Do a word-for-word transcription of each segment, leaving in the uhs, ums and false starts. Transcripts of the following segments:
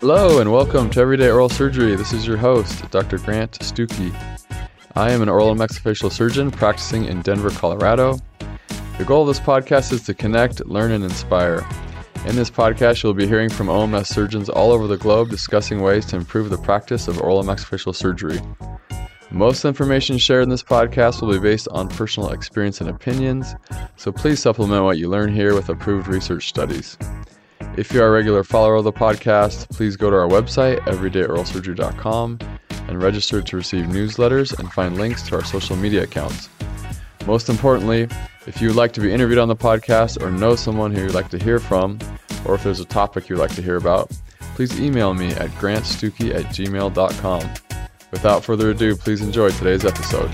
Hello and welcome to Everyday Oral Surgery. This is your host, Doctor Grant Stuckey. I am an oral and maxillofacial surgeon practicing in Denver, Colorado. The goal of this podcast is to connect, learn, and inspire. In this podcast, you'll be hearing from O M S surgeons all over the globe discussing ways to improve the practice of oral and maxillofacial surgery. Most information shared in this podcast will be based on personal experience and opinions, so please supplement what you learn here with approved research studies. If you are a regular follower of the podcast, please go to our website, everyday oral surgery dot com, and register to receive newsletters and find links to our social media accounts. Most importantly, if you would like to be interviewed on the podcast or know someone who you'd like to hear from, or if there's a topic you'd like to hear about, please email me at grant stuckey at gmail dot com. Without further ado, please enjoy today's episode.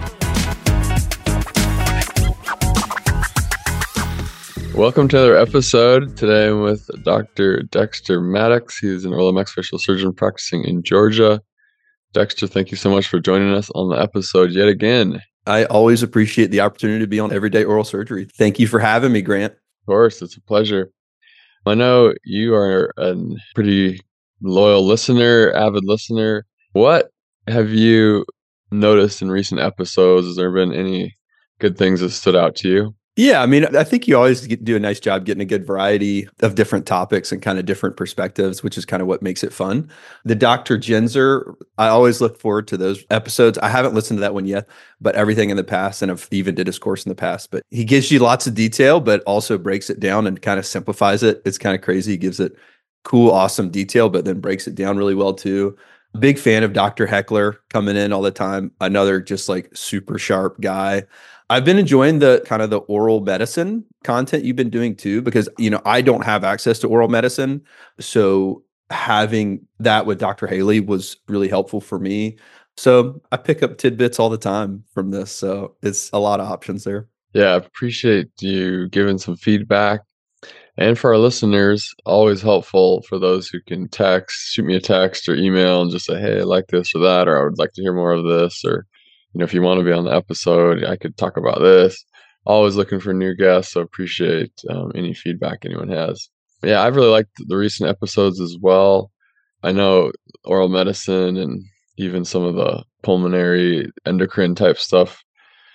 Welcome to another episode. Today I'm with Doctor Dexter Maddox. He's an oral and maxillofacial surgeon practicing in Georgia. Dexter, thank you so much for joining us on the episode yet again. I always appreciate the opportunity to be on Everyday Oral Surgery. Thank you for having me, Grant. Of course, it's a pleasure. I know you are a pretty loyal listener, avid listener. What have you noticed in recent episodes? Has there been any good things that stood out to you? Yeah, I mean, I think you always get, do a nice job getting a good variety of different topics and kind of different perspectives, which is kind of what makes it fun. The Doctor Genzer, I always look forward to those episodes. I haven't listened to that one yet, but everything in the past, and I've even did his course in the past, but he gives you lots of detail, but also breaks it down and kind of simplifies it. It's kind of crazy. He gives it cool, awesome detail, but then breaks it down really well too. Big fan of Doctor Heckler coming in all the time. Another just like super sharp guy. I've been enjoying the kind of the oral medicine content you've been doing too, because, you know, I don't have access to oral medicine. So having that with Doctor Haley was really helpful for me. So I pick up tidbits all the time from this. So it's a lot of options there. Yeah, I appreciate you giving some feedback. And for our listeners, always helpful for those who can text, shoot me a text or email and just say, hey, I like this or that, or I would like to hear more of this, or you know, if you want to be on the episode, I could talk about this. Always looking for new guests, so appreciate um, any feedback anyone has. Yeah, I've really liked the recent episodes as well. I know oral medicine and even some of the pulmonary endocrine type stuff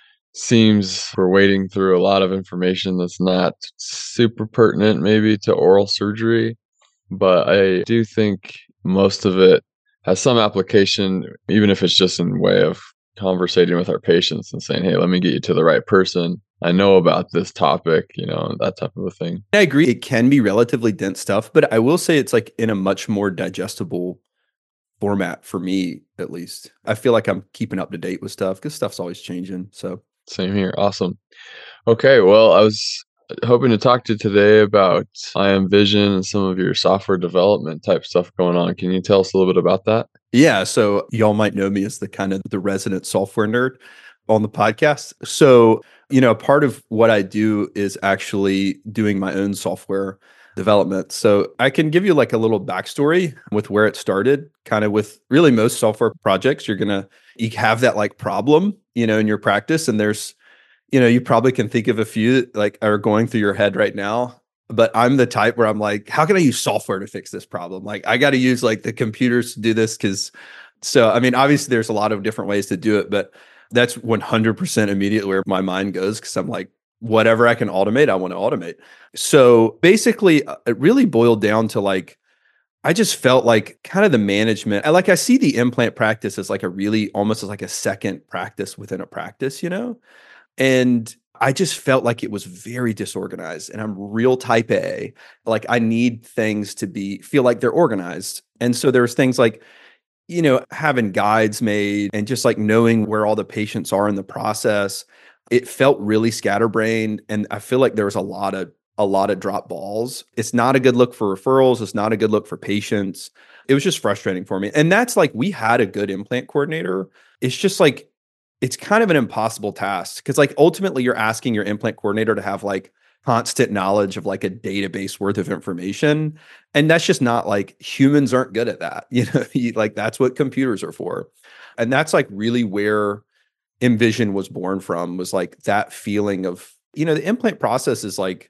seems we're wading through a lot of information that's not super pertinent maybe to oral surgery, but I do think most of it has some application, even if it's just in way of conversating with our patients and saying, hey, let me get you to the right person. I know about this topic, you know, that type of a thing. I agree. It can be relatively dense stuff, but I will say it's like in a much more digestible format for me, at least. I feel like I'm keeping up to date with stuff because stuff's always changing. So same here. Awesome. Okay. Well, I was hoping to talk to you today about I M Vision and some of your software development type stuff going on. Can you tell us a little bit about that? Yeah, so y'all might know me as the kind of the resident software nerd on the podcast. So, you know, part of what I do is actually doing my own software development. So I can give you like a little backstory with where it started. Kind of with really most software projects, you're gonna you have that like problem, you know, in your practice, and there's, you know, you probably can think of a few that like are going through your head right now. But I'm the type where I'm like, how can I use software to fix this problem? Like, I got to use like the computers to do this because, so, I mean, obviously there's a lot of different ways to do it, but that's one hundred percent immediately where my mind goes because I'm like, whatever I can automate, I want to automate. So basically, it really boiled down to like, I just felt like kind of the management. I like, I see the implant practice as like a really almost as like a second practice within a practice, you know? And I just felt like it was very disorganized, and I'm real type A. Like I need things to be, feel like they're organized. And so there's things like, you know, having guides made and just like knowing where all the patients are in the process. It felt really scatterbrained. And I feel like there was a lot of, a lot of drop balls. It's not a good look for referrals. It's not a good look for patients. It was just frustrating for me. And that's like, we had a good implant coordinator. It's just like, it's kind of an impossible task because like ultimately you're asking your implant coordinator to have like constant knowledge of like a database worth of information. And that's just not like humans aren't good at that. You know, like that's what computers are for. And that's like really where Envision was born from, was like that feeling of, you know, the implant process is like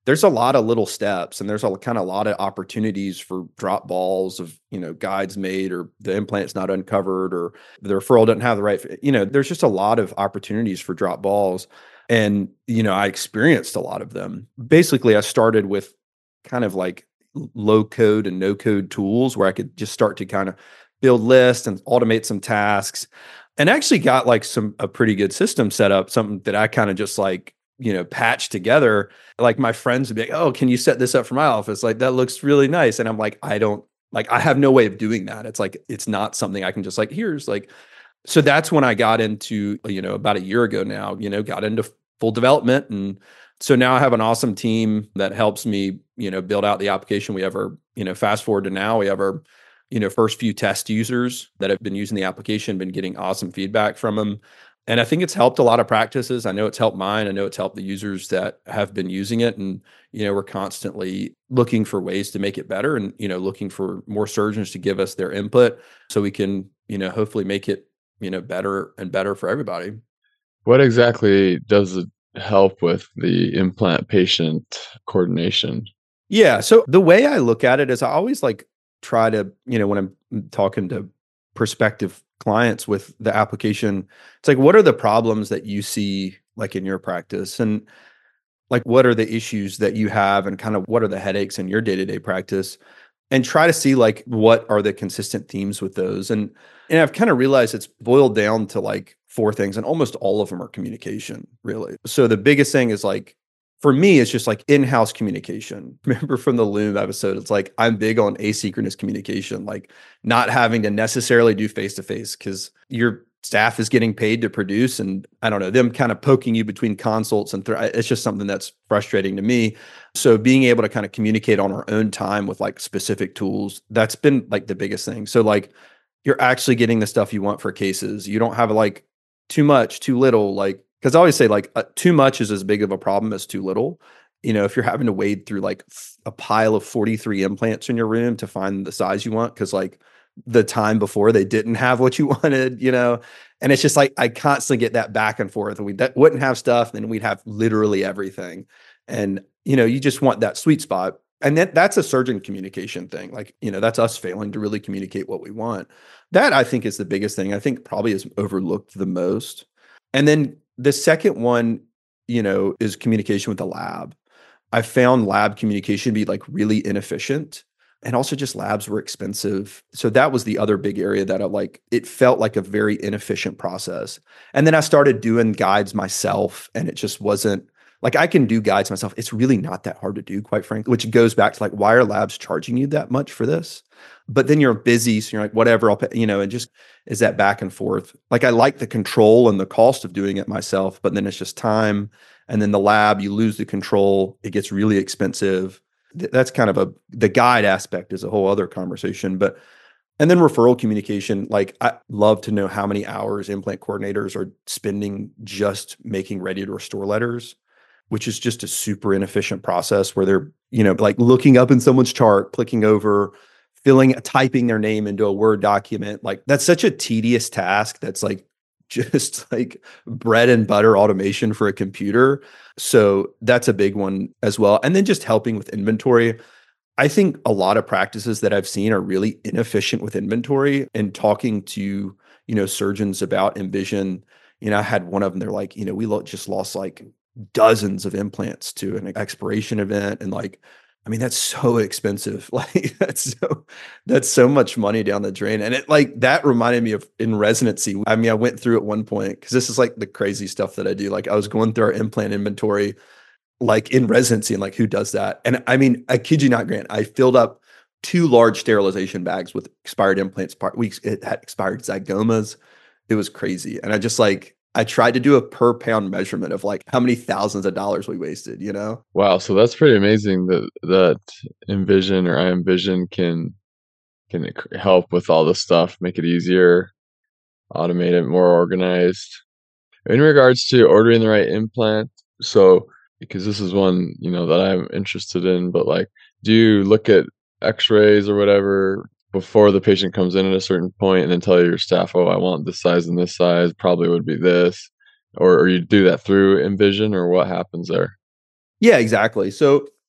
there's a lot of little steps, and there's a kind of a lot of opportunities for drop balls of, you know, guides made, or the implant's not uncovered, or the referral doesn't have the right, you know, there's just a lot of opportunities for drop balls. And, you know, I experienced a lot of them. Basically, I started with kind of like low code and no code tools where I could just start to kind of build lists and automate some tasks, and actually got like some, a pretty good system set up, something that I kind of just like, you know, patch together. Like my friends would be like, "Oh, can you set this up for my office? Like that looks really nice." And I'm like, I don't like, I have no way of doing that. It's like, it's not something I can just like, here's like, so that's when I got into, you know, about a year ago now, you know, got into full development. And so now I have an awesome team that helps me, you know, build out the application. We have our, you know, fast forward to now, we have our, you know, first few test users that have been using the application, been getting awesome feedback from them. And I think it's helped a lot of practices. I know it's helped mine. I know it's helped the users that have been using it. And, you know, we're constantly looking for ways to make it better, and, you know, looking for more surgeons to give us their input so we can, you know, hopefully make it, you know, better and better for everybody. What exactly does it help with the implant patient coordination? Yeah. So the way I look at it is I always like try to, you know, when I'm talking to prospective clients with the application, it's like, what are the problems that you see like in your practice? And like, what are the issues that you have, and kind of what are the headaches in your day-to-day practice? And try to see like, what are the consistent themes with those? And and I've kind of realized it's boiled down to like four things, and almost all of them are communication, really. So the biggest thing is like, for me, it's just like in-house communication. Remember from the Loom episode, it's like, I'm big on asynchronous communication, like not having to necessarily do face-to-face, because your staff is getting paid to produce, and I don't know, them kind of poking you between consults, and th- it's just something that's frustrating to me. So being able to kind of communicate on our own time with like specific tools, that's been like the biggest thing. So like, you're actually getting the stuff you want for cases. You don't have like too much, too little, like, because I always say like uh, too much is as big of a problem as too little. You know, if you're having to wade through like f- a pile of forty-three implants in your room to find the size you want, because like the time before they didn't have what you wanted, you know, and it's just like, I constantly get that back and forth, and we that wouldn't have stuff, then we'd have literally everything. And, you know, you just want that sweet spot. And that that's a surgeon communication thing. Like, you know, that's us failing to really communicate what we want. That I think is the biggest thing. I think probably is overlooked the most. And then the second one, you know, is communication with the lab. I found lab communication to be like really inefficient, and also just labs were expensive. So that was the other big area that I like, it felt like a very inefficient process. And then I started doing guides myself, and it just wasn't like, I can do guides myself. It's really not that hard to do, quite frankly, which goes back to like, why are labs charging you that much for this? But then you're busy. So you're like, whatever, I'll pay, you know, and just is that back and forth. Like, I like the control and the cost of doing it myself, but then it's just time. And then the lab, you lose the control. It gets really expensive. Th- That's kind of a, the guide aspect is a whole other conversation. But, and then referral communication, like, I love to know how many hours implant coordinators are spending just making ready to restore letters, which is just a super inefficient process where they're, you know, like looking up in someone's chart, clicking over, filling, typing their name into a Word document. Like, that's such a tedious task. That's like just like bread and butter automation for a computer. So that's a big one as well. And then just helping with inventory. I think a lot of practices that I've seen are really inefficient with inventory, and talking to, you know, surgeons about Envision. You know, I had one of them, they're like, you know, we lo- just lost like dozens of implants to an expiration event. And like, I mean, that's so expensive. Like, that's so, that's so much money down the drain. And it like, that reminded me of in residency. I mean, I went through at one point, because this is like the crazy stuff that I do. Like, I was going through our implant inventory, like in residency, and like, who does that? And I mean, I kid you not, Grant, I filled up two large sterilization bags with expired implants. Part weeks it had expired zygomas. It was crazy. And I just like, I tried to do a per pound measurement of like how many thousands of dollars we wasted, you know? Wow, so that's pretty amazing that that Envision or I Envision can can it c- help with all this stuff, make it easier, automate it, more organized. In regards to ordering the right implant, so because this is one, you know, that I'm interested in, but like, do you look at x-rays or whatever before the patient comes in at a certain point and then tell your staff, oh, I want this size and this size, probably would be this, or, or you do that through Envision, or what happens there? Yeah, exactly. So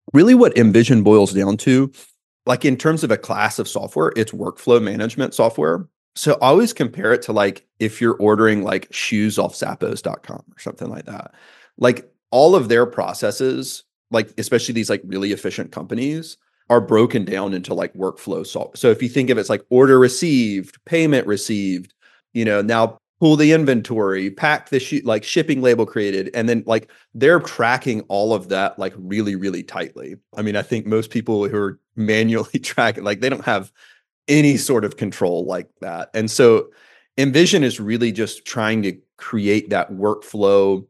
Really what Envision boils down to, like in terms of a class of software, it's workflow management software. So I always compare it to like if you're ordering like shoes off zappos dot com or something like that. Like all of their processes, like especially these like really efficient companies, are broken down into like workflow. So, so if you think of it as like order received, payment received, you know, now pull the inventory, pack the sh- like shipping label created, and then like they're tracking all of that like really, really tightly. I mean, I think most people who are manually tracking, like they don't have any sort of control like that. And so Envision is really just trying to create that workflow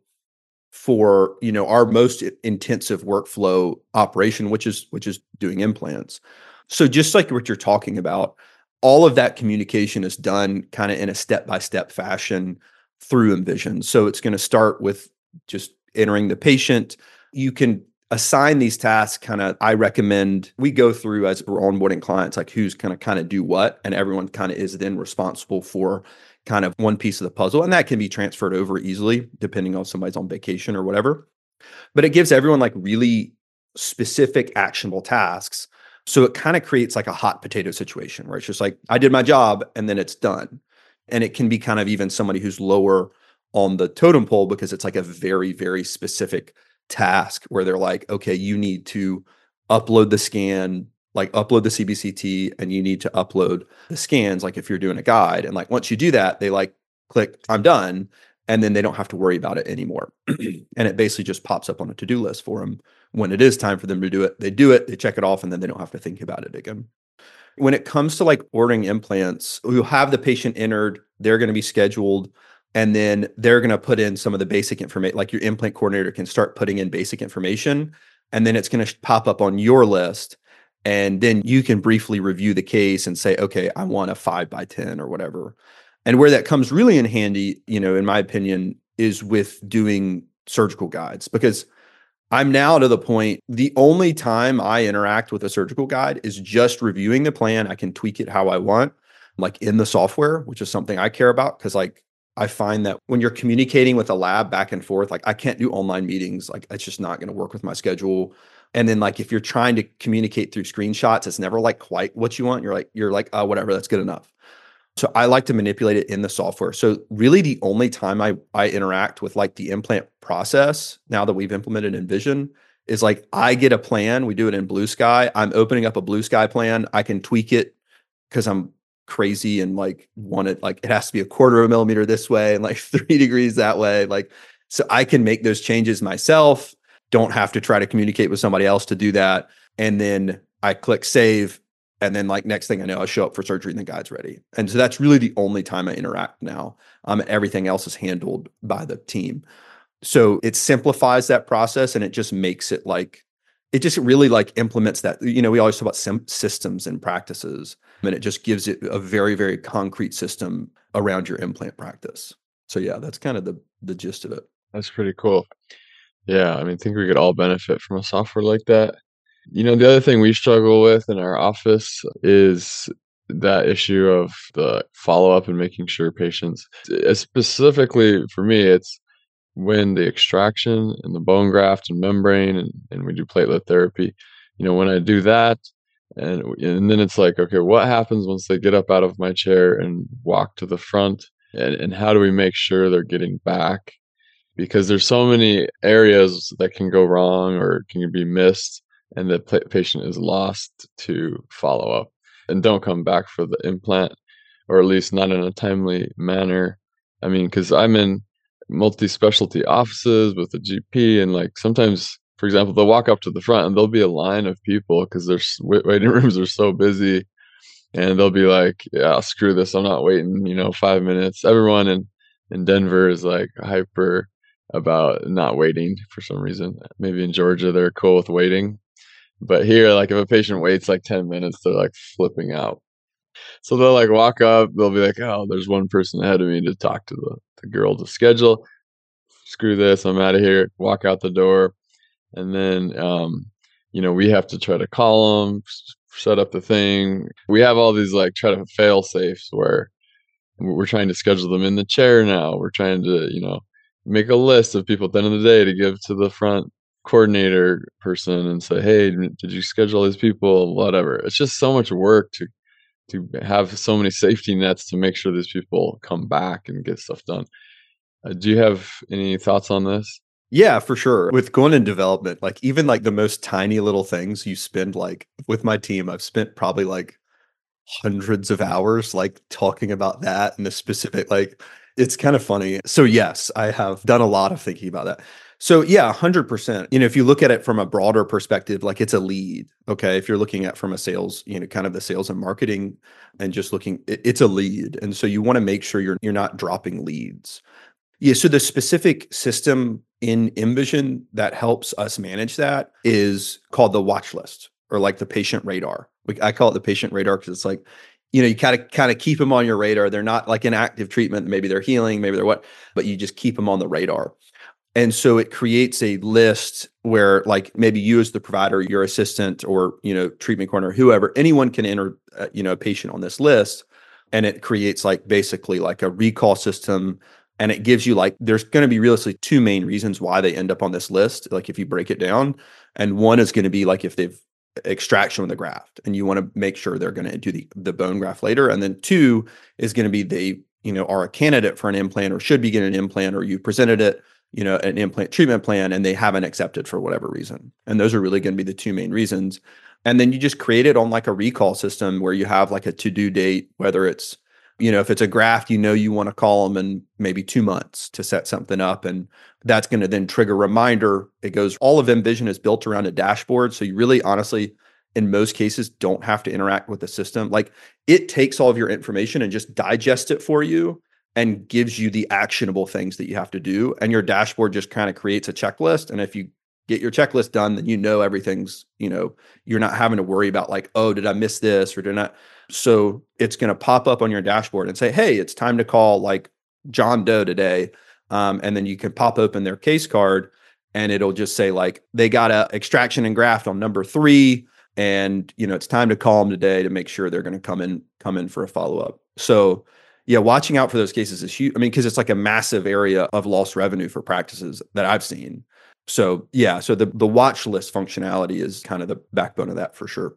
for, you know, our most intensive workflow operation, which is which is doing implants. So just like what you're talking about, all of that communication is done kind of in a step-by-step fashion through Envision. So it's going to start with just entering the patient. You can assign these tasks kind of, I recommend we go through as we're onboarding clients, like who's going to kind of do what, and everyone kind of is then responsible for kind of one piece of the puzzle. And that can be transferred over easily depending on somebody's on vacation or whatever. But it gives everyone like really specific actionable tasks. So it kind of creates like a hot potato situation where it's just like, I did my job and then it's done. And it can be kind of even somebody who's lower on the totem pole because it's like a very, very specific task where they're like, okay, you need to upload the scan, like upload the C B C T, and you need to upload the scans, like if you're doing a guide. And like once you do that, they like click, I'm done. And then they don't have to worry about it anymore. And it basically just pops up on a to-do list for them. When it is time for them to do it, they do it, they check it off, and then they don't have to think about it again. When it comes to like ordering implants, we'll have the patient entered, they're going to be scheduled, and then they're going to put in some of the basic information, like your implant coordinator can start putting in basic information, and then it's going to pop up on your list. And then you can briefly review the case and say, okay, I want a five by ten or whatever. And where that comes really in handy, you know, in my opinion, is with doing surgical guides, because I'm now to the point, the only time I interact with a surgical guide is just reviewing the plan. I can tweak it how I want, like in the software, which is something I care about. Cause like I find that when you're communicating with a lab back and forth, like I can't do online meetings. Like it's just not going to work with my schedule. And then like if you're trying to communicate through screenshots, it's never like quite what you want. You're like, you're like, oh, whatever, that's good enough. So I like to manipulate it in the software. So really the only time I, I interact with like the implant process now that we've implemented Envision is like I get a plan. We do it in Blue Sky. I'm opening up a Blue Sky plan. I can tweak it because I'm crazy and like want it, like it has to be a quarter of a millimeter this way and like three degrees that way. Like, so I can make those changes myself. Don't have to try to communicate with somebody else to do that. And then I click save. And then like next thing I know, I show up for surgery and the guide's ready. And so that's really the only time I interact now. Um, everything else is handled by the team. So it simplifies that process and it just makes it like, it just really like implements that, you know, we always talk about sim- systems and practices, and it just gives it a very, very concrete system around your implant practice. So yeah, that's kind of the the gist of it. That's pretty cool. Yeah, I mean, I think we could all benefit from a software like that. You know, the other thing we struggle with in our office is that issue of the follow-up and making sure patients, uh, specifically for me, it's when the extraction and the bone graft and membrane and, and we do platelet therapy. You know, when I do that, and and then it's like, okay, what happens once they get up out of my chair and walk to the front? And, and how do we make sure they're getting back? Because there's so many areas that can go wrong or can be missed, and the pa- patient is lost to follow up and don't come back for the implant, or at least not in a timely manner. I mean, because I'm in multi-specialty offices with a G P, and like sometimes, for example, they'll walk up to the front and there'll be a line of people because their s- wait- waiting rooms are so busy, and they'll be like, "Yeah, screw this, I'm not waiting, you know, five minutes." Everyone in in Denver is like hyper about not waiting for some reason. Maybe in Georgia they're cool with waiting, but here, like if a patient waits like ten minutes, they're like flipping out. So they'll like walk up, they'll be like, "Oh, there's one person ahead of me to talk to the, the girl to schedule. Screw this, I'm out of here." Walk out the door, and then um, you know, we have to try to call them, set up the thing. We have all these like try to fail safes where we're trying to schedule them in the chair now. We're trying to, you know, make a list of people at the end of the day to give to the front coordinator person and say, hey, did you schedule these people? Whatever. It's just so much work to to have so many safety nets to make sure these people come back and get stuff done. Uh, do you have any thoughts on this? Yeah, for sure. With going in development, like even like the most tiny little things you spend like with my team, I've spent probably like hundreds of hours like talking about that and the specific, like it's kind of funny. So yes, I have done a lot of thinking about that. So yeah, one hundred percent. You know, if you look at it from a broader perspective, like it's a lead, okay? If you're looking at from a sales, you know, kind of the sales and marketing and just looking, it, it's a lead. And so you want to make sure you're you're not dropping leads. Yeah, so the specific system in InVision that helps us manage that is called the watch list or like the patient radar. We, I call it the patient radar because it's like, you know, you kind of kind of keep them on your radar. They're not like in active treatment. Maybe they're healing, maybe they're what, but you just keep them on the radar. And so it creates a list where like maybe you as the provider, your assistant or, you know, treatment coordinator, whoever, anyone can enter, uh, you know, a patient on this list. And it creates like basically like a recall system. And it gives you like, there's going to be realistically two main reasons why they end up on this list. Like if you break it down, and one is going to be like if they've extraction with the graft and you want to make sure they're going to do the, the bone graft later. And then two is going to be they, you know, are a candidate for an implant or should be getting an implant, or you presented it, you know, an implant treatment plan and they haven't accepted for whatever reason. And those are really going to be the two main reasons. And then you just create it on like a recall system where you have like a to-do date, whether it's, you know, if it's a graft, you know, you want to call them in maybe two months to set something up. And that's going to then trigger a reminder. It goes, all of InVision is built around a dashboard. So you really, honestly, in most cases, don't have to interact with the system. Like it takes all of your information and just digests it for you and gives you the actionable things that you have to do. And your dashboard just kind of creates a checklist. And if you get your checklist done, then you know everything's, you know, you're not having to worry about like, oh, did I miss this or did I not? So it's going to pop up on your dashboard and say, hey, it's time to call like John Doe today. Um, and then you can pop open their case card and it'll just say like, they got a extraction and graft on number three. And, you know, it's time to call them today to make sure they're going to come in, come in for a follow-up. So yeah, watching out for those cases is huge. I mean, because it's like a massive area of lost revenue for practices that I've seen. So yeah, so the, the watch list functionality is kind of the backbone of that for sure.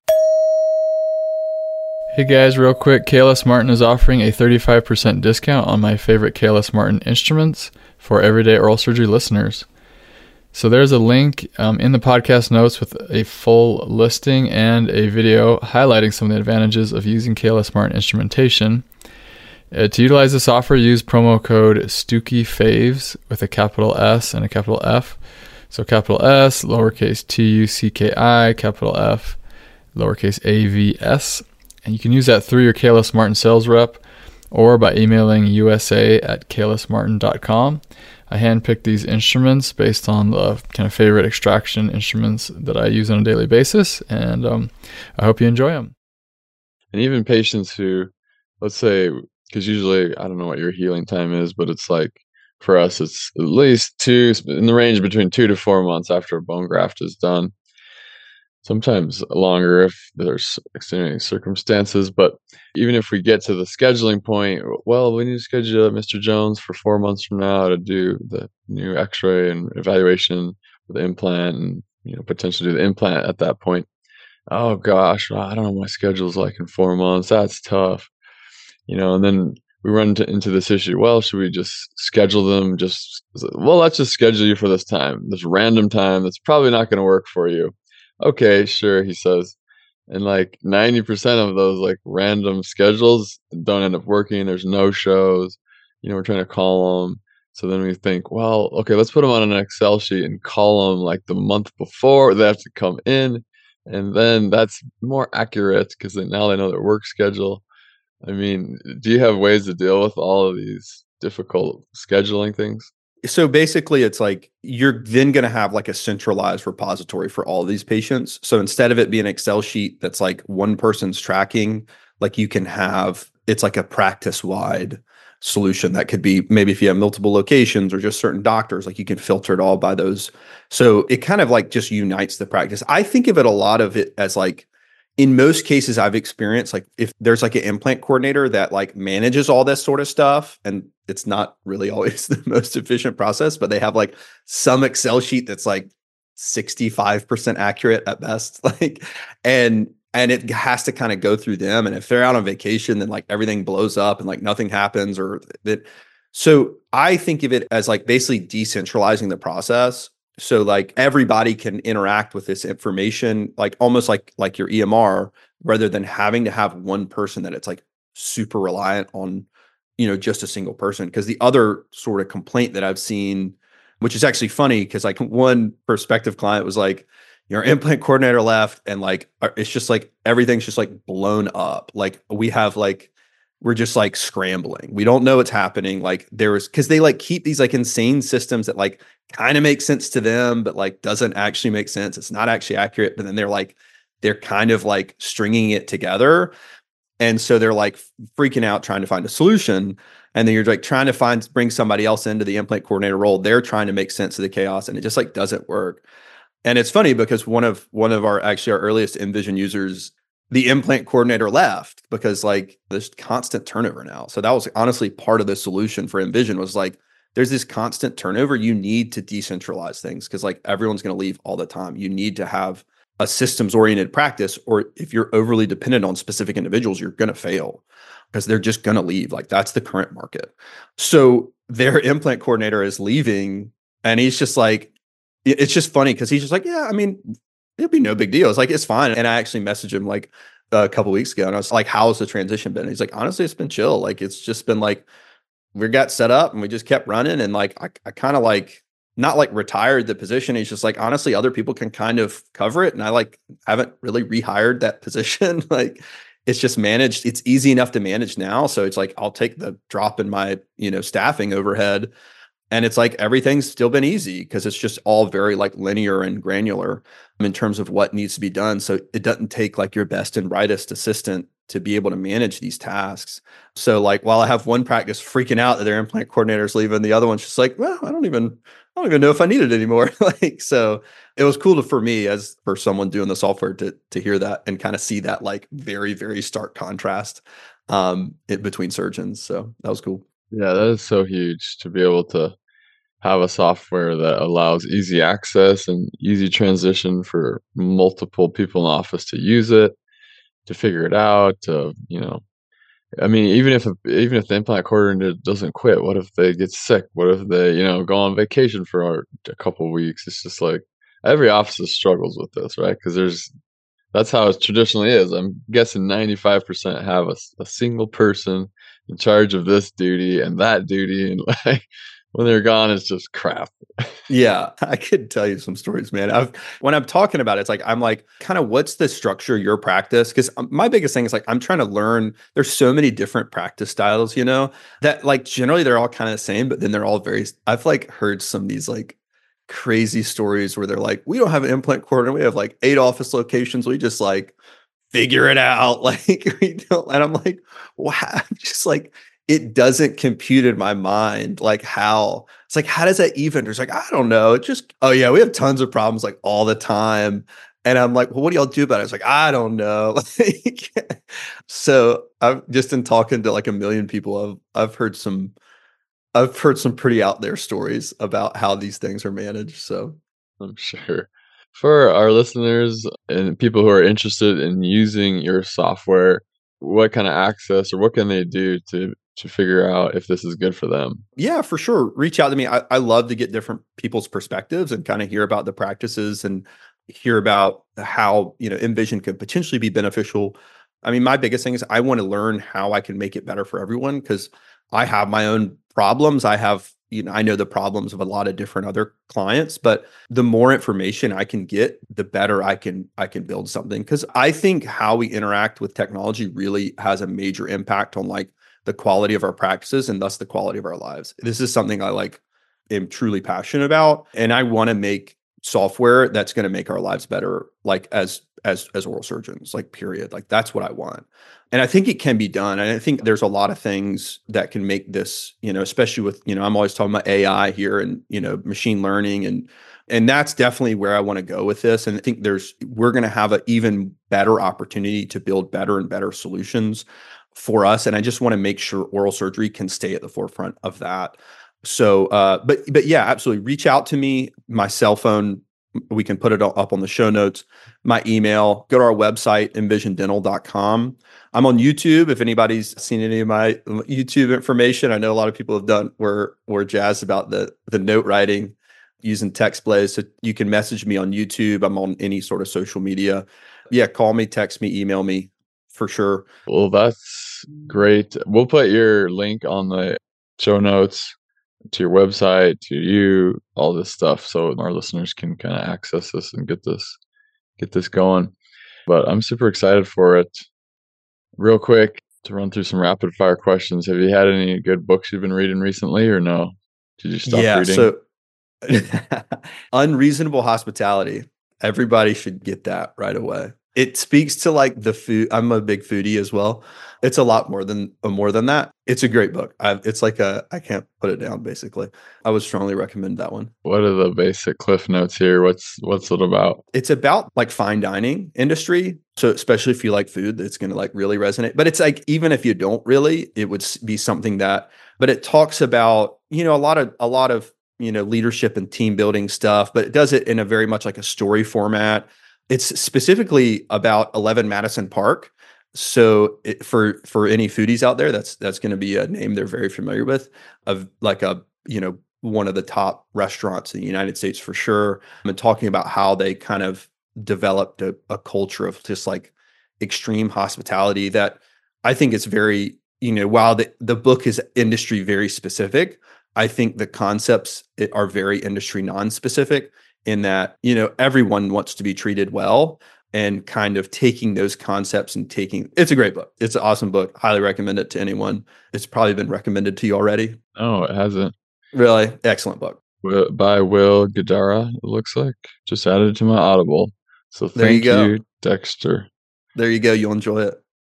Hey guys, real quick, K L S Martin is offering a thirty-five percent discount on my favorite K L S Martin instruments for everyday oral surgery listeners. So there's a link um, in the podcast notes with a full listing and a video highlighting some of the advantages of using K L S Martin instrumentation. Uh, to utilize this offer, use promo code STUCKYFAVES with a capital S and a capital F. So capital S, lowercase T U C K I, capital F, lowercase A V S. And you can use that through your K L S Martin sales rep or by emailing U S A at K L S Martin dot com. I handpicked these instruments based on the kind of favorite extraction instruments that I use on a daily basis, and um, I hope you enjoy them. And even patients who, let's say, because usually, I don't know what your healing time is, but it's like, for us, it's at least two, in the range between two to four months after a bone graft is done. Sometimes longer if there's extenuating circumstances. But even if we get to the scheduling point, well, we need to schedule Mister Jones for four months from now to do the new x-ray and evaluation for the implant and, you know, potentially do the implant at that point. Oh gosh, I don't know what my schedule's like in four months. That's tough. You know, and then we run into, into this issue. Well, should we just schedule them? Just, well, let's just schedule you for this time, this random time that's probably not going to work for you. Okay, sure, he says. And like ninety percent of those like random schedules don't end up working. There's no shows. You know, we're trying to call them. So then we think, well, okay, let's put them on an Excel sheet and call them like the month before they have to come in. And then that's more accurate because now they know their work schedule. I mean, do you have ways to deal with all of these difficult scheduling things? So basically, it's like you're then going to have like a centralized repository for all of these patients. So instead of it being an Excel sheet that's like one person's tracking, like you can have, it's like a practice-wide solution that could be maybe if you have multiple locations or just certain doctors, like you can filter it all by those. So it kind of like just unites the practice. I think of it a lot of it as like, in most cases I've experienced, like if there's like an implant coordinator that like manages all this sort of stuff, and it's not really always the most efficient process, but they have like some Excel sheet that's like sixty-five percent accurate at best. Like, and and it has to kind of go through them. And if they're out on vacation, then like everything blows up and like nothing happens or that. So I think of it as like basically decentralizing the process. So like everybody can interact with this information, like almost like like your E M R, rather than having to have one person that it's like super reliant on, you know, just a single person. Because the other sort of complaint that I've seen, which is actually funny, because like one prospective client was like, your implant coordinator left, and like it's just like everything's just like blown up. Like we have like we're just like scrambling. We don't know what's happening. Like there was because they like keep these like insane systems that like kind of make sense to them, but like doesn't actually make sense. It's not actually accurate. But then they're like they're kind of like stringing it together. And so they're like freaking out trying to find a solution. And then you're like trying to find, bring somebody else into the implant coordinator role. They're trying to make sense of the chaos, and it just like doesn't work. And it's funny because one of, one of our, actually our earliest Envision users, the implant coordinator left because like there's constant turnover now. So that was honestly part of the solution for Envision was like, there's this constant turnover. You need to decentralize things because like everyone's going to leave all the time. You need to have a systems oriented practice, or if you're overly dependent on specific individuals, you're going to fail because they're just going to leave. Like that's the current market. So their implant coordinator is leaving, and he's just like, it's just funny because he's just like, yeah, I mean, it'll be no big deal. It's like, it's fine. And I actually messaged him like a couple of weeks ago, and I was like, how's the transition been? And he's like, honestly, it's been chill. Like, it's just been like, we got set up and we just kept running. And like, I, I kind of like, not like retired the position. He's just like, honestly, other people can kind of cover it. And I like haven't really rehired that position. Like it's just managed. It's easy enough to manage now. So it's like, I'll take the drop in my, you know, staffing overhead. And it's like, everything's still been easy because it's just all very like linear and granular in terms of what needs to be done. So it doesn't take like your best and brightest assistant to be able to manage these tasks. So like, while I have one practice freaking out that their implant coordinator's leaving, the other one's just like, well, I don't even, I don't even know if I need it anymore. Like, so it was cool to, for me as for someone doing the software to, to hear that and kind of see that like very, very stark contrast um, in between surgeons. So that was cool. Yeah, that is so huge to be able to have a software that allows easy access and easy transition for multiple people in the office to use it, to figure it out, to, you know, I mean, even if even if the implant coordinator doesn't quit, what if they get sick? What if they, you know, go on vacation for a, a couple of weeks? It's just like every office struggles with this, right? Because there's that's how it traditionally is. I'm guessing ninety-five percent have a, a single person in charge of this duty and that duty, and like when they're gone, it's just crap. Yeah, I could tell you some stories, man. I've when I'm talking about it, it's like I'm like, kind of what's the structure of your practice? Because my biggest thing is like I'm trying to learn. There's so many different practice styles, you know, that like generally they're all kind of the same, but then they're all very. I've like heard some of these like crazy stories where they're like, we don't have an implant coordinator. We have like eight office locations. We just like figure it out. Like we don't. And I'm like, wow, I'm just like. It doesn't compute in my mind, like how it's like, how does that even? It's like, I don't know. It just, oh yeah, we have tons of problems like all the time. And I'm like, well, what do y'all do about it? It's like, I don't know. Like, so I've just in talking to like a million people, I've, I've heard some, I've heard some pretty out there stories about how these things are managed. So I'm sure. For our listeners and people who are interested in using your software, what kind of access or what can they do to to figure out if this is good for them? Yeah, for sure. Reach out to me. I, I love to get different people's perspectives and kind of hear about the practices and hear about how, you know, Envision could potentially be beneficial. I mean, my biggest thing is I want to learn how I can make it better for everyone because I have my own problems. I have, you know, I know the problems of a lot of different other clients, but the more information I can get, the better I can I can build something. Because I think how we interact with technology really has a major impact on like the quality of our practices and thus the quality of our lives. This is something I like am truly passionate about. And I want to make software that's going to make our lives better, like as as as oral surgeons, like period. Like that's what I want. And I think it can be done. And I think there's a lot of things that can make this, you know, especially with, you know, I'm always talking about A I here and, you know, machine learning and and that's definitely where I want to go with this. And I think there's we're going to have an even better opportunity to build better and better solutions for us. And I just want to make sure oral surgery can stay at the forefront of that. So, uh, but, but yeah, absolutely. Reach out to me. My cell phone we can put it up on the show notes. My email, go to our website, envision dental dot com. I'm on YouTube. If anybody's seen any of my YouTube information, I know a lot of people have done, were, were jazzed about the, the note writing using TextBlaze. So you can message me on YouTube. I'm on any sort of social media. Yeah, call me, text me, email me for sure. Well, that's great. We'll put your link on the show notes to your website, to you, all this stuff, so our listeners can kind of access this and get this get this going. But I'm super excited for it. Real quick, to run through some rapid fire questions. Have you had any good books you've been reading recently, or no? Did you stop Yeah, reading? so Unreasonable Hospitality. Everybody should get that right away. It speaks to like the food. I'm a big foodie as well. It's a lot more than uh, more than that. It's a great book. I've, it's like a I can't put it down. Basically, I would strongly recommend that one. What are the basic cliff notes here? What's what's it about? It's about like fine dining industry. So especially if you like food, it's going to like really resonate. But it's like even if you don't really, it would be something that. But it talks about you know a lot of a lot of you know leadership and team building stuff. But it does it in a very much like a story format. It's specifically about eleven Madison Park. So it, for for any foodies out there, that's that's going to be a name they're very familiar with, of like a you know one of the top restaurants in the United States for sure. And talking about how they kind of developed a, a culture of just like extreme hospitality that I think is very you know while the the book is industry very specific, I think the concepts are very industry non-specific. In that, you know, everyone wants to be treated well, and kind of taking those concepts and taking it's a great book. It's an awesome book. Highly recommend it to anyone. It's probably been recommended to you already. No, it hasn't. Really excellent book. By Will Guidara, it looks like. Just added to my Audible. So There thank you you, go. Dexter. There you go. You'll enjoy it.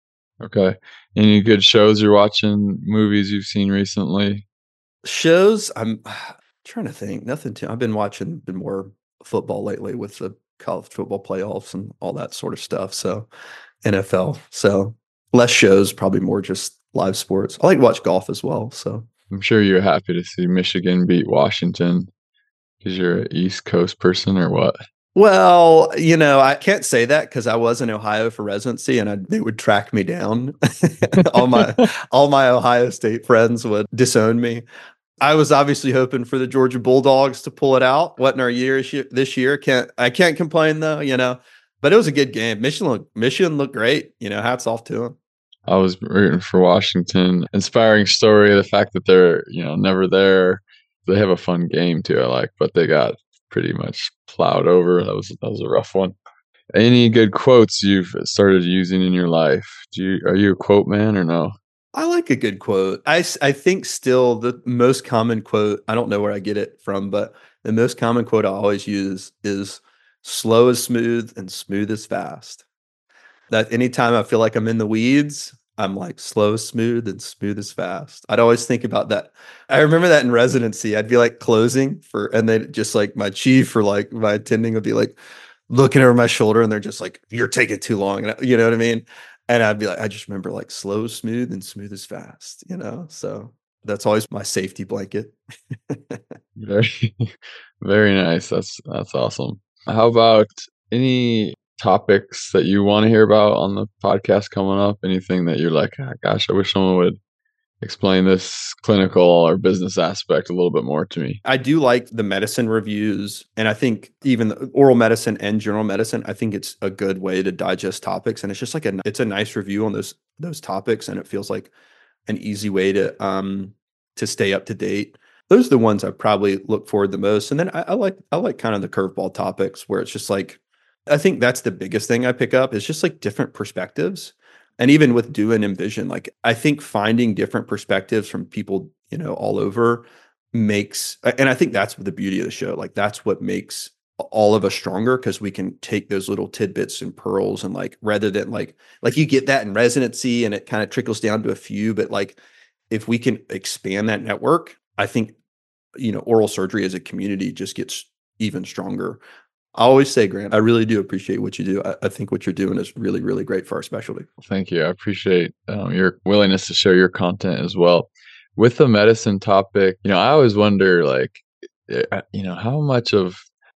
Okay. Any good shows you're watching, movies you've seen recently? Shows, I'm trying to think. Nothing too. I've been watching been more football lately with the college football playoffs and all that sort of stuff. So N F L. So less shows, probably more just live sports. I like to watch golf as well. So I'm sure you're happy to see Michigan beat Washington because you're an East Coast person, or what? well, you know, I can't say that because I was in Ohio for residency, and I, they would track me down. all my all my Ohio State friends would disown me. I was obviously hoping for the Georgia Bulldogs to pull it out. Wasn't our year this year? Can't I can't complain though, you know. But it was a good game. Michigan looked, Michigan looked great. You know, hats off to them. I was rooting for Washington. Inspiring story. The fact that they're you know never there. They have a fun game too. I like, but they got pretty much plowed over. That was that was a rough one. Any good quotes you've started using in your life? Do you are you a quote man or no? I like a good quote. I, I think still the most common quote, I don't know where I get it from, but the most common quote I always use is slow is smooth and smooth is fast. That anytime I feel like I'm in the weeds, I'm like slow is smooth and smooth is fast. I'd always think about that. I remember that in residency. I'd be like closing for, and then just like my chief or like my attending would be like looking over my shoulder, and they're just like, "You're taking too long." And I, you know what I mean? And I'd be like, I just remember like slow is smooth and smooth is fast, you know? So that's always my safety blanket. Very, very nice. That's that's awesome. How about any topics that you want to hear about on the podcast coming up? Anything that you're like, oh, gosh, I wish someone would explain this clinical or business aspect a little bit more to me. I do like the medicine reviews, and I think even the oral medicine and general medicine, I think it's a good way to digest topics, and it's just like a it's a nice review on those those topics, and it feels like an easy way to um to stay up to date. Those are the ones I probably look forward the most. And then I, I like I like kind of the curveball topics where it's just like I think that's the biggest thing I pick up is just like different perspectives. And even with Do and Envision, like I think finding different perspectives from people, you know, all over makes, and I think that's the beauty of the show. Like that's what makes all of us stronger because we can take those little tidbits and pearls and like rather than like like you get that in residency and it kind of trickles down to a few, but like if we can expand that network, I think, you know, oral surgery as a community just gets even stronger. I always say, Grant, I really do appreciate what you do. I, I think what you're doing is really, really great for our specialty. Thank you. I appreciate um, your willingness to share your content as well. With the medicine topic, you know, I always wonder, like, you know, how much of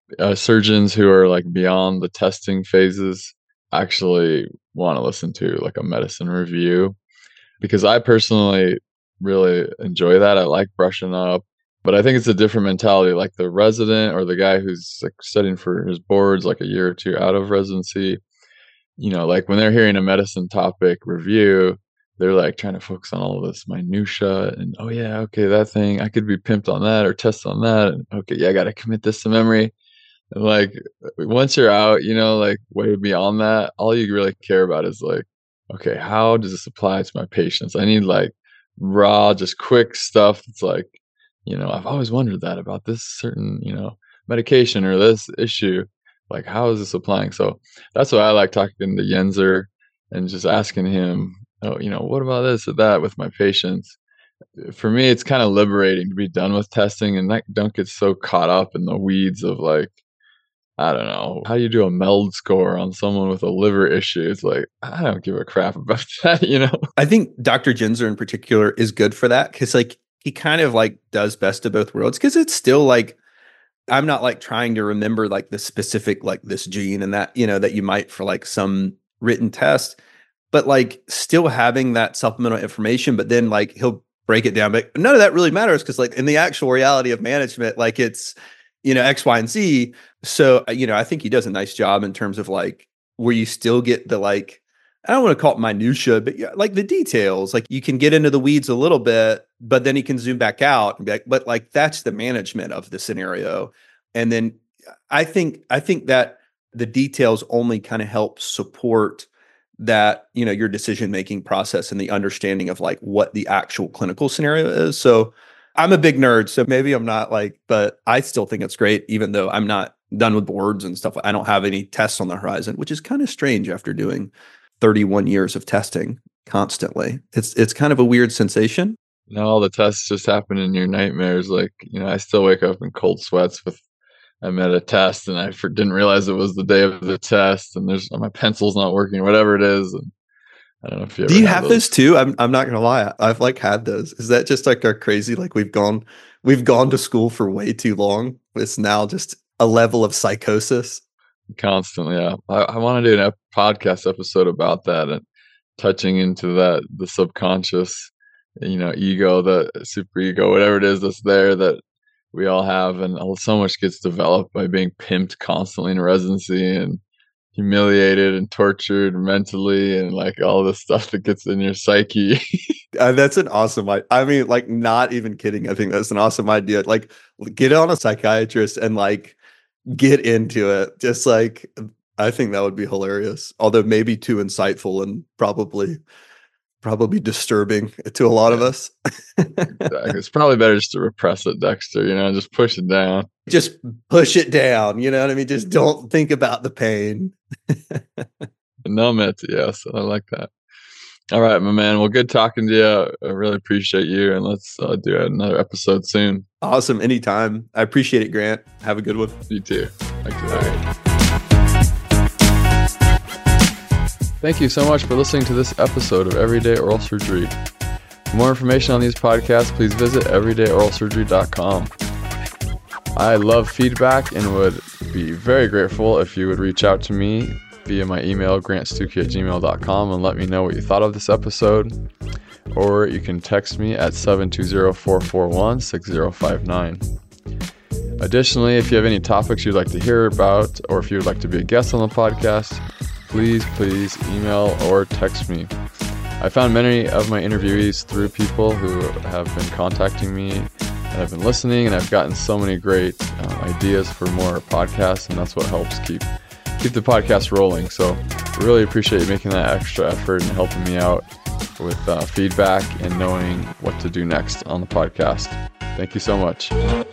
uh, surgeons who are like beyond the testing phases actually want to listen to like a medicine review, because I personally really enjoy that. I like brushing up, but I think it's a different mentality. Like the resident or the guy who's like studying for his boards like a year or two out of residency, you know, like when they're hearing a medicine topic review, they're like trying to focus on all of this minutia and, oh yeah, okay, that thing, I could be pimped on that or test on that. And, okay, yeah, I got to commit this to memory. And like once you're out, you know, like way beyond that, all you really care about is like, okay, how does this apply to my patients? I need like raw, just quick stuff. It's like, you know, I've always wondered that about this certain, you know, medication or this issue. Like, how is this applying? So that's why I like talking to Yenzer and just asking him, oh, you know, what about this or that with my patients? For me, it's kind of liberating to be done with testing and not, don't get so caught up in the weeds of like, I don't know, how do you do a MELD score on someone with a liver issue? It's like, I don't give a crap about that, you know? I think Doctor Yenzer in particular is good for that because like he kind of like does best of both worlds because it's still like, I'm not like trying to remember like the specific, like this gene and that, you know, that you might for like some written test, but like still having that supplemental information, but then like he'll break it down. But none of that really matters because like in the actual reality of management, like it's, you know, X, Y, and Z. So, you know, I think he does a nice job in terms of like where you still get the like, I don't want to call it minutia, but yeah, like the details, like you can get into the weeds a little bit, but then he can zoom back out and be like, but like, that's the management of the scenario. And then I think, I think that the details only kind of help support that, you know, your decision-making process and the understanding of like what the actual clinical scenario is. So I'm a big nerd, so maybe I'm not like, but I still think it's great, even though I'm not done with boards and stuff. I don't have any tests on the horizon, which is kind of strange after doing thirty-one years of testing constantly. It's it's kind of a weird sensation. No, all the tests just happen in your nightmares. Like, you know, I still wake up in cold sweats with, I'm at a test and I for, didn't realize it was the day of the test and there's my pencil's not working, whatever it is. And I don't know if you ever Do you have, have those. those too? I'm I'm not gonna lie. I've like had those. Is that just like our crazy, like we've gone we've gone to school for way too long? It's now just a level of psychosis. Constantly, yeah. I, I want to do an ep- podcast episode about that and touching into that, the subconscious, you know, ego, the super ego, whatever it is that's there that we all have. And so much gets developed by being pimped constantly in residency and humiliated and tortured mentally and like all the stuff that gets in your psyche. Uh, that's an awesome idea. I mean, like, not even kidding. I think that's an awesome idea. Like, get on a psychiatrist and like get into it. Just like, I think that would be hilarious. Although maybe too insightful and probably, probably disturbing to a lot of us. Exactly. It's probably better just to repress it, Dexter, you know, just push it down. Just push it down. You know what I mean? Just don't think about the pain. Numb it. Yes. I like that. All right, my man. Well, good talking to you. I really appreciate you. And let's uh, do another episode soon. Awesome. Anytime. I appreciate it, Grant. Have a good one. You too. Thank you. All right. Thank you so much for listening to this episode of Everyday Oral Surgery. For more information on these podcasts, please visit everyday oral surgery dot com. I love feedback and would be very grateful if you would reach out to me via my email, grant stuckey at gmail dot com, and let me know what you thought of this episode. Or you can text me at seven two zero, four four one, six zero five nine. Additionally, if you have any topics you'd like to hear about, or if you would like to be a guest on the podcast, please, please email or text me. I found many of my interviewees through people who have been contacting me and have been listening, and I've gotten so many great uh, ideas for more podcasts, and that's what helps keep keep the podcast rolling. So I really appreciate you making that extra effort and helping me out with uh, feedback and knowing what to do next on the podcast. Thank you so much.